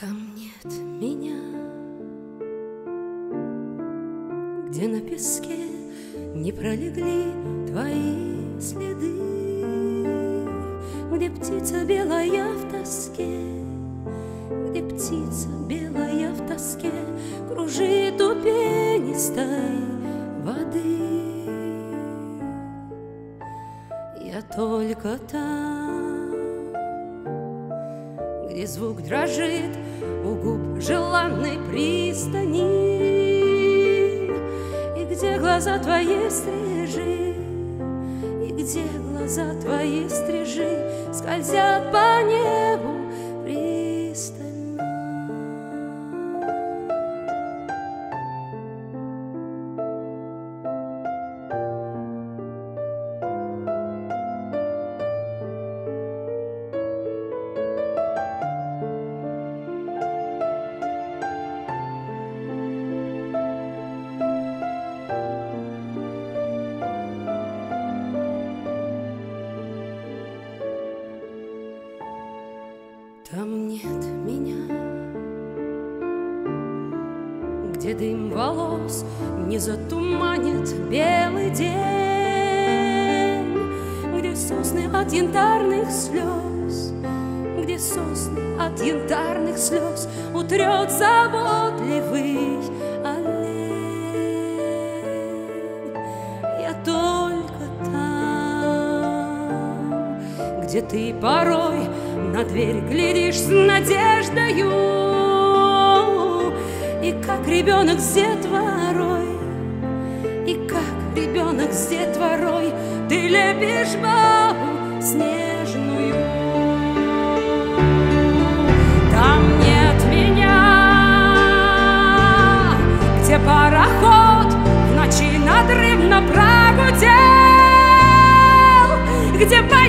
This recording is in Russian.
Там нет меня, где на песке не пролегли твои следы, где птица белая в тоске, где птица белая в тоске кружит у пенистой воды. Я только там, где звук дрожит у губ желанной пристани, и где глаза твои стрижи, и где глаза твои стрижи скользят по небу пристально. Там нет меня, где дым волос не затуманит белый день, где сосны от янтарных слез, где сосны от янтарных слез утрет заботливый олень. Я только там, где ты порой на дверь глядишь с надеждою, и как ребенок с детворой, и как ребенок с детворой ты лепишь бабу снежную. Там нет меня, где пароход в ночи надрывно прогудел, где